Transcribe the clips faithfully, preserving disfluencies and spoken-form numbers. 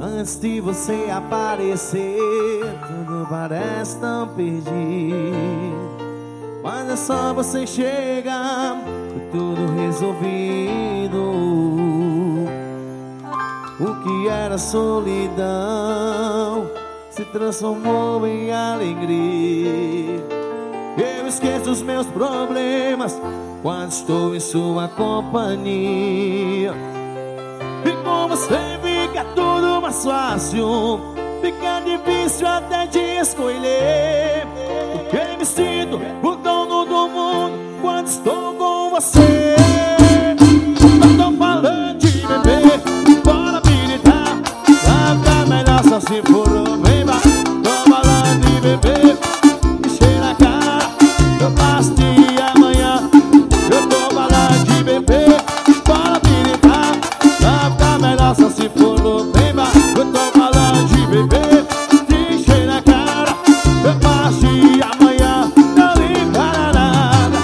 Antes de você aparecer, tudo parece tão perdido. Mas é só você chegar, tudo resolvido. O que era solidão se transformou em alegria. Eu esqueço os meus problemas quando estou em sua companhia. E com você fica tudo mais fácil, fica difícil até de escolher. Porque me sinto o dono do mundo quando estou com você. Eu tô falando de beber, bora militar, vai ficar melhor só se for o bem. Tô falando de beber, encher na cara, eu passo de amanhã. Eu tô falando de beber, bora militar, vai ficar melhor só se for o bem. Eu tô falando de beber, de encher na cara, eu passo de amanhã, não ligo para nada.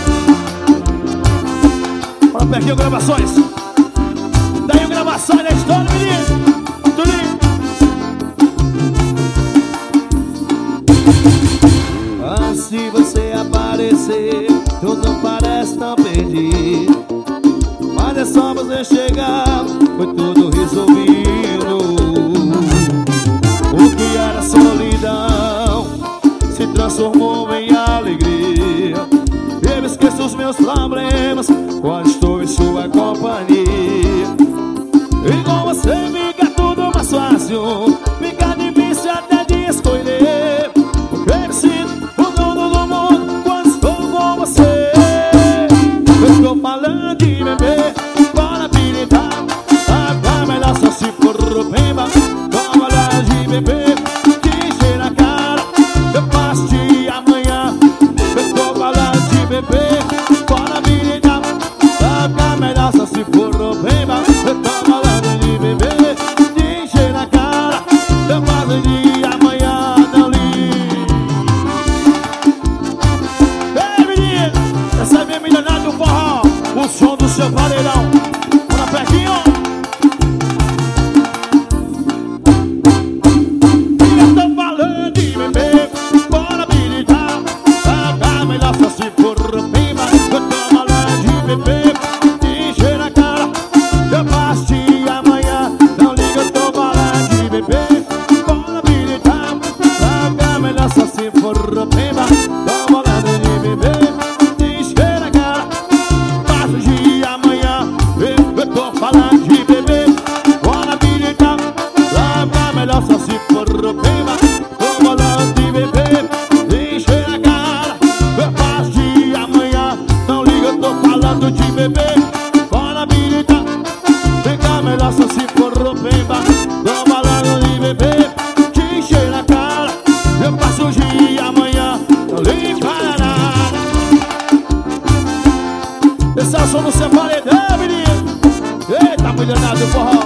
Bora pertinho, gravações. Daí gravações da história, menino. Antes de você aparecer, tudo parece tão perdido. Mas é só você chegar, foi tudo resolvido. O que era solidão se transformou em alegria. Eu esqueço os meus problemas quando estou em sua companhia. E com você fica tudo mais fácil, fica difícil até de escolher. Porque me sinto o dono do mundo quando estou com você. Eu estou falando de beber, bora habilitar, vai ficar melhor só se for o bemba. Tô falando de beber, de encher na cara, eu passo de amanhã. Eu tô falando de beber, bora habilitar, vai ficar melhor só se for o bemba. Eu tô falando de beber, de encher na cara, eu passo de amanhã, não ligo. Ei, menino, essa é minha milionária do forró, o som do seu paredão. Bora pertinho. Eu tô falando de beber, bora militar, vai ficar melhor só se for o bemba. Eu tô falando de beber, de encher na cara, eu passo de amanhã, não liga. Eu tô falando de beber, bora militar, vai ficar melhor só se for o bemba. Tô falando de beber, de encher na cara, passo de amanhã. Eu, eu tô falando de beber, bora militar, vai ficar melhor só se for o bemba. Tô falando de beber, de encher na cara, eu passo de amanhã, não liga. Eu tô falando de beber, bora militar, fica melhor só se for o bemba. Tô falando de beber, de encher na cara, eu passo de amanhã, não ligo para nada. Esse é o som do seu paredão, menino. Eita, milionário do forró.